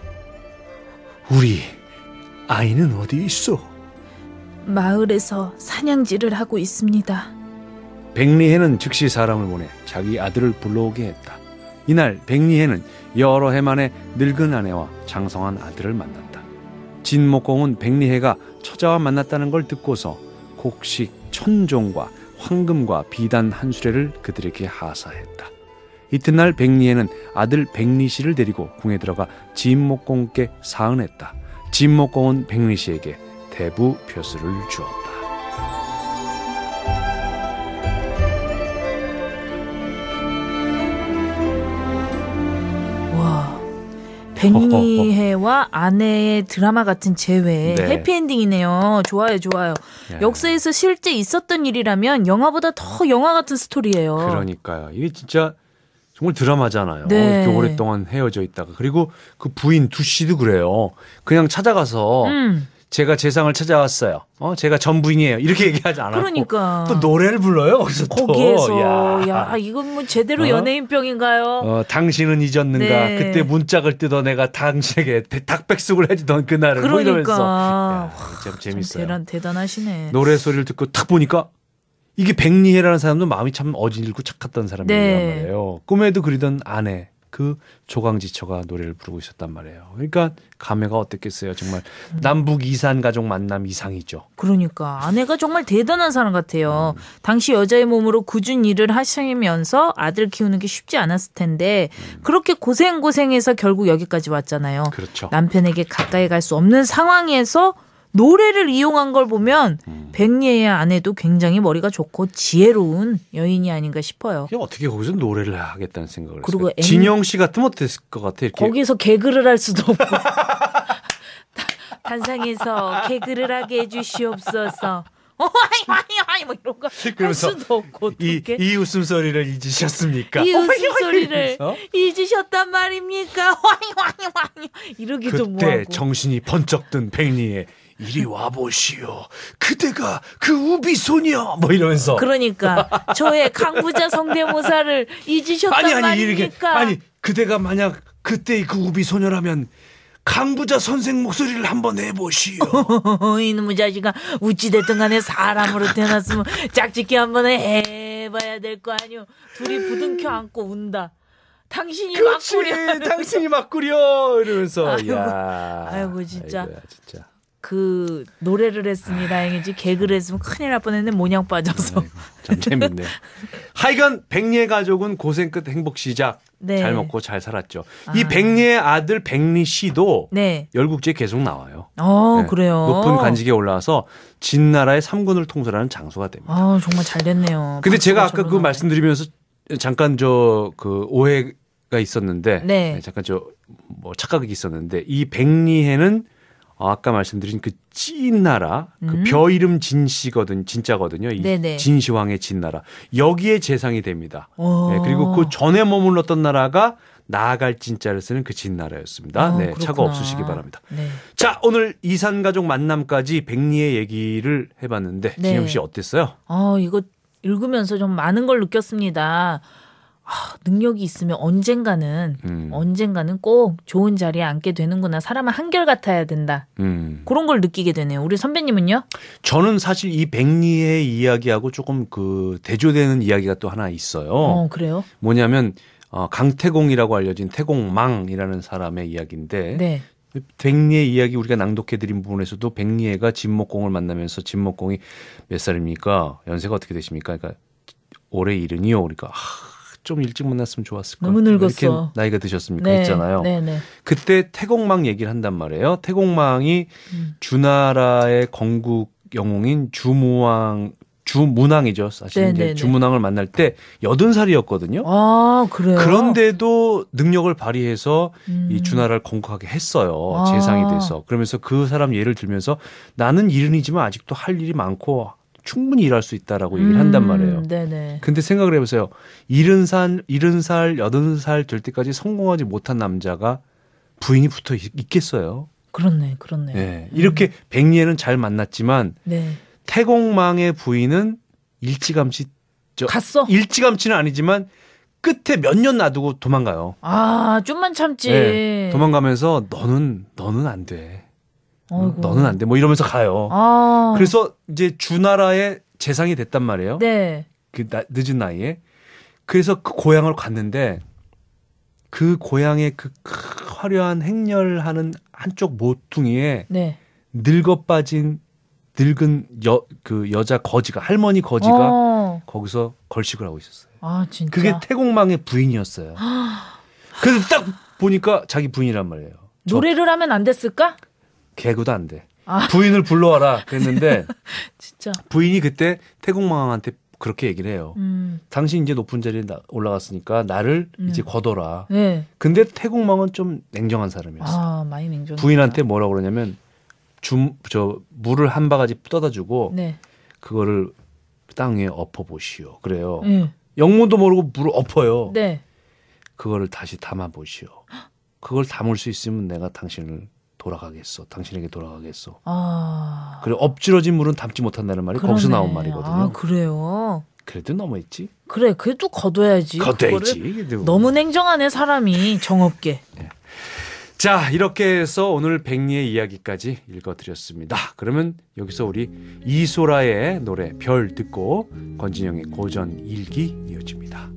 우리 아이는 어디 있어? 마을에서 사냥질을 하고 있습니다. 백리해는 즉시 사람을 보내 자기 아들을 불러오게 했다. 이날 백리해는 여러 해 만에 늙은 아내와 장성한 아들을 만났다. 진목공은 백리해가 처자와 만났다는 걸 듣고서 곡식 천종과 황금과 비단 한 수레를 그들에게 하사했다. 이튿날 백리해는 아들 백리씨를 데리고 궁에 들어가 진목공께 사은했다. 진목공은 백리씨에게 대부 벼슬을 주었다. 와, 백리해와 아내의 드라마 같은 재회. 네. 해피엔딩이네요. 좋아요, 좋아요. 네. 역사에서 실제 있었던 일이라면 영화보다 더 영화 같은 스토리예요. 그러니까요. 이게 진짜 정말 드라마잖아요. 네. 이렇게 오랫동안 헤어져 있다가. 그리고 그 부인 두씨도 그래요. 그냥 찾아가서 음. 제가 재상을 찾아왔어요. 어, 제가 전부인이에요. 이렇게 얘기하지 않았고 그러니까. 또 노래를 불러요. 거기서 또. 거기에서 야. 야, 이건 뭐 제대로 어? 연예인병인가요? 어, 당신은 잊었는가? 네. 그때 문짝을 뜯어 내가 당신에게 닭백숙을 해주던 그날을 뭐 그러니까. 이러면서. 야, 참 참 재밌어요. 대단, 대단하시네. 노래 소리를 듣고 탁 보니까 이게 백리해라는 사람도 마음이 참 어질고 착했던 사람이란 네. 말이에요. 꿈에도 그리던 아내 그 조강지처가 노래를 부르고 있었단 말이에요. 그러니까 감회가 어땠겠어요. 정말 음. 남북 이산 가족 만남 이상이죠. 그러니까 아내가 정말 대단한 사람 같아요. 음. 당시 여자의 몸으로 굳은 일을 하시면서 아들 키우는 게 쉽지 않았을 텐데 음. 그렇게 고생고생해서 결국 여기까지 왔잖아요. 그렇죠. 남편에게 가까이 갈 수 없는 상황에서 노래를 이용한 걸 보면 음. 백리의 아내도 굉장히 머리가 좋고 지혜로운 여인이 아닌가 싶어요. 어떻게 거기서 노래를 하겠다는 생각을 그리고 했어요? 앵... 진영 씨 같으면 어땠을 것 같아? 이렇게. 거기서 개그를 할 수도 없고 단상에서 개그를 하게 해주시옵소서. 어하이하이하이 뭐 이런 거 할 수도 없고 이, 이 웃음소리를 잊으셨습니까? 이 웃음소리를 어? 잊으셨단 말입니까? 와이와이와이 이러기도 그때 뭐하고. 정신이 번쩍 든 백리에 이리 와보시오. 그대가 그 우비소녀 뭐 이러면서. 그러니까 저의 강부자 성대모사를 잊으셨단 아니, 아니, 말입니까? 이렇게, 아니 그대가 만약 그때의 그 우비소녀라면 강부자 선생 목소리를 한번 해보시오. 이놈의 자식아 우찌됐든 간에 사람으로 태어났으면 짝짓기 한번 해봐야 될 거 아니오. 둘이 부둥켜 안고 운다. 당신이 막 꾸려. 당신이 막 꾸려 이러면서. 아이고, 야, 아이고 진짜. 아이고야, 진짜. 그 노래를 했으니 다행이지 개그를 했으면 큰일 날 뻔했네. 모냥 빠져서. 아이고, 참 재밌네요. 하여간 백리의 가족은 고생 끝 행복 시작. 네. 잘 먹고 잘 살았죠. 아. 이 백리의 아들 백리 씨도 네. 열국지에 계속 나와요. 어, 네. 그래요. 높은 관직에 올라와서 진나라의 삼군을 통솔하는 장수가 됩니다. 아, 정말 잘 됐네요. 근데 제가 아까 그 나오네. 말씀드리면서 잠깐 저 그 오해가 있었는데 네. 잠깐 저 뭐 착각이 있었는데 이 백리해는 아까 말씀드린 그 찐나라 그 음. 벼 이름 진씨거든 진짜거든요. 이 네네. 진시황의 진나라 여기에 재상이 됩니다. 오. 네, 그리고 그 전에 머물렀던 나라가 나아갈 진자를 쓰는 그 진나라였습니다. 어, 네, 그렇구나. 차가 없으시기 바랍니다. 네. 자, 오늘 이산가족 만남까지 백리의 얘기를 해봤는데 네. 진영 씨 어땠어요? 아, 이거 읽으면서 좀 많은 걸 느꼈습니다. 아, 능력이 있으면 언젠가는 음. 언젠가는 꼭 좋은 자리에 앉게 되는구나. 사람은 한결같아야 된다. 음. 그런 걸 느끼게 되네요. 우리 선배님은요? 저는 사실 이 백리의 이야기하고 조금 그 대조되는 이야기가 또 하나 있어요. 어, 그래요? 뭐냐면 어, 강태공이라고 알려진 태공망이라는 사람의 이야기인데 네. 백리의 이야기 우리가 낭독해드린 부분에서도 백리해가 진목공을 만나면서 진목공이 몇 살입니까? 연세가 어떻게 되십니까? 그러니까 올해 일흔이요. 그러니까 하, 좀 일찍 만났으면 좋았을 걸. 너무 늙었어. 이렇게 나이가 드셨습니까? 네. 했잖아요. 네, 네. 그때 태공망 얘기를 한단 말이에요. 태공망이 음. 주나라의 건국 영웅인 주무왕 주문왕이죠. 사실 네, 이제 네, 네. 주문왕을 만날 때 여든 살이었거든요. 아, 그래요? 그런데도 능력을 발휘해서 음. 이 주나라를 건국하게 했어요. 아. 재상이 돼서. 그러면서 그 사람 예를 들면서 나는 일흔이지만 아직도 할 일이 많고 충분히 일할 수 있다라고 얘기를 한단 말이에요. 음, 네네. 근데 생각을 해보세요. 일흔 살, 일흔 살, 여든 살 될 때까지 성공하지 못한 남자가 부인이 붙어 있, 있겠어요. 그렇네, 그렇네. 네. 이렇게 백리해는 잘 만났지만 네. 태공망의 부인은 일찌감치 저, 갔어? 일찌감치는 아니지만 끝에 몇 년 놔두고 도망가요. 아, 좀만 참지. 네. 도망가면서 너는 너는 안 돼. 어이구. 너는 안 돼. 뭐 이러면서 가요. 아. 그래서 이제 주나라의 재상이 됐단 말이에요. 네. 그 나, 늦은 나이에. 그래서 그 고향을 갔는데 그 고향의 그 화려한 행렬하는 한쪽 모퉁이에 네. 늙어 빠진 늙은 여 그 여자 거지가 할머니 거지가 어. 거기서 걸식을 하고 있었어요. 아, 진짜. 그게 태공망의 부인이었어요. 그래서 딱 보니까 자기 부인이란 말이에요. 노래를 하면 안 됐을까? 개그도 안 돼. 아. 부인을 불러와라 그랬는데 진짜. 부인이 그때 태공망한테 그렇게 얘기를 해요. 음. 당신 이제 높은 자리에 올라갔으니까 나를 음. 이제 거둬라. 네. 근데 태공망은 좀 냉정한 사람이었어. 아, 많이 냉정. 부인한테 뭐라고 그러냐면 줌, 저 물을 한 바가지 떠다 주고 네. 그거를 땅에 엎어 보시오. 그래요. 네. 영문도 모르고 물을 엎어요. 네. 그거를 다시 담아 보시오. 그걸 담을 수 있으면 내가 당신을 돌아가겠어. 당신에게 돌아가겠어. 아. 그래 엎질러진 물은 담지 못한다는 말이 그러네. 거기서 나온 말이거든요. 아, 그래요. 그래도 너무했지. 그래, 그래도 거둬야지. 거둬야지. 그거를 너무 냉정하네 사람이 정없게. 자, 이렇게 해서 오늘 백리의 이야기까지 읽어드렸습니다. 그러면 여기서 우리 이소라의 노래 별 듣고 권진영의 고전 일기 이어집니다.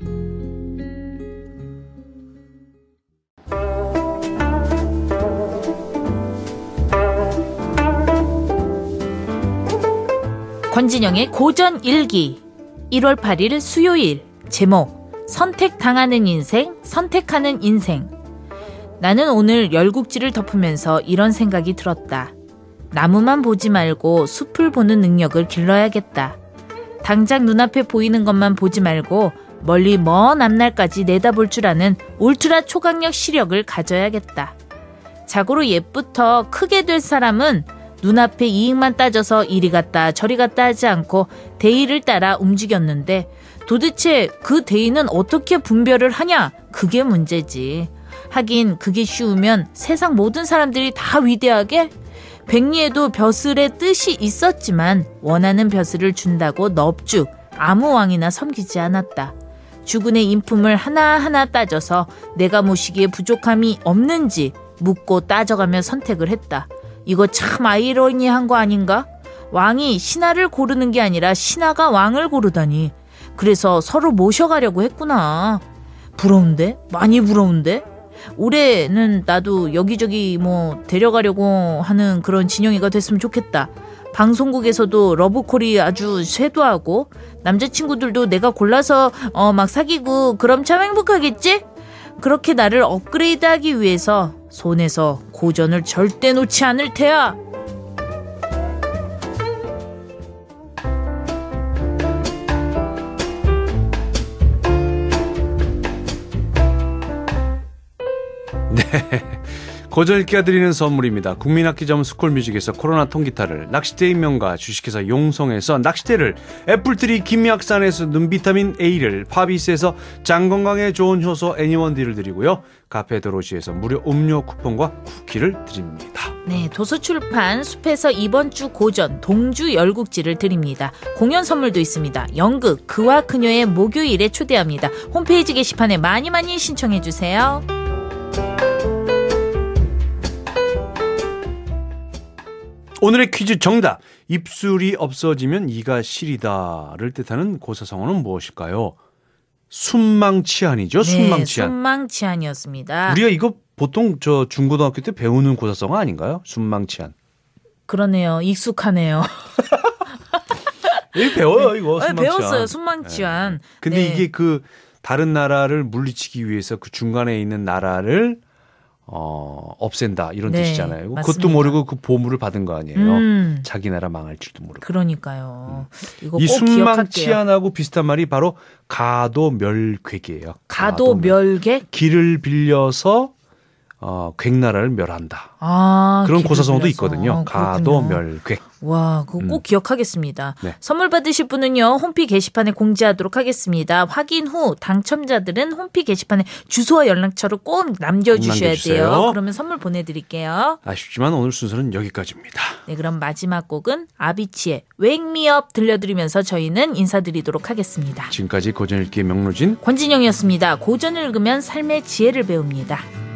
권진영의 고전 일기 일월 팔일 수요일. 제목 선택당하는 인생, 선택하는 인생. 나는 오늘 열국지를 덮으면서 이런 생각이 들었다. 나무만 보지 말고 숲을 보는 능력을 길러야겠다. 당장 눈앞에 보이는 것만 보지 말고 멀리 먼 앞날까지 내다볼 줄 아는 울트라 초강력 시력을 가져야겠다. 자고로 옛부터 크게 될 사람은 눈앞에 이익만 따져서 이리 갔다 저리 갔다 하지 않고 대의를 따라 움직였는데 도대체 그 대의는 어떻게 분별을 하냐? 그게 문제지. 하긴 그게 쉬우면 세상 모든 사람들이 다 위대하게? 백리에도 벼슬의 뜻이 있었지만 원하는 벼슬을 준다고 넙죽 아무 왕이나 섬기지 않았다. 주군의 인품을 하나하나 따져서 내가 모시기에 부족함이 없는지 묻고 따져가며 선택을 했다. 이거 참 아이러니한 거 아닌가? 왕이 신하를 고르는 게 아니라 신하가 왕을 고르다니. 그래서 서로 모셔가려고 했구나. 부러운데? 많이 부러운데? 올해는 나도 여기저기 뭐 데려가려고 하는 그런 진영이가 됐으면 좋겠다. 방송국에서도 러브콜이 아주 쇄도하고 남자친구들도 내가 골라서 어 막 사귀고 그럼 참 행복하겠지? 그렇게 나를 업그레이드하기 위해서 손에서 고전을 절대 놓지 않을 테야. 네, 고전 읽기가 드리는 선물입니다. 국민학기점 스쿨뮤직에서 코로나 통기타를, 낚시대의 명가 주식회사 용성에서 낚시대를, 애플트리 김약산에서 눈비타민 A를, 파비스에서 장건강에 좋은 효소 애니원디를 드리고요. 카페 드로시에서 무료 음료 쿠폰과 쿠키를 드립니다. 네, 도서출판 숲에서 이번 주 고전 동주 열국지를 드립니다. 공연 선물도 있습니다. 연극 그와 그녀의 목요일에 초대합니다. 홈페이지 게시판에 많이 많이 신청해 주세요. 오늘의 퀴즈 정답. 입술이 없어지면 이가 시리다를 뜻하는 고사성어는 무엇일까요? 순망치한이죠. 네, 순망치한. 순망치한이었습니다. 우리가 이거 보통 저 중고등학교 때 배우는 고사성어 아닌가요? 순망치한. 그러네요. 익숙하네요. 이 배워요 이거. 순망치한. 배웠어요. 순망치한. 네. 근데 네. 이게 그 다른 나라를 물리치기 위해서 그 중간에 있는 나라를 어, 없앤다 이런 네, 뜻이잖아요. 맞습니다. 그것도 모르고 그 보물을 받은 거 아니에요. 음. 자기 나라 망할 줄도 모르고. 그러니까요. 음. 이거 이 꼭 기억할게요. 순망치한하고 비슷한 말이 바로 가도멸객이에요. 가도멸객? 길을 빌려서 어, 객나라를 멸한다. 아, 그런 길을 고사성어도 빌려서. 있거든요. 가도멸객. 와, 그거 꼭 음. 기억하겠습니다. 네. 선물 받으실 분은요, 홈피 게시판에 공지하도록 하겠습니다. 확인 후 당첨자들은 홈피 게시판에 주소와 연락처를 꼭 남겨주셔야 남겨주세요. 돼요. 그러면 선물 보내드릴게요. 아쉽지만 오늘 순서는 여기까지입니다. 네, 그럼 마지막 곡은 아비치의 Wake Me Up 들려드리면서 저희는 인사드리도록 하겠습니다. 지금까지 고전읽기의 명로진 권진영이었습니다. 고전을 읽으면 삶의 지혜를 배웁니다.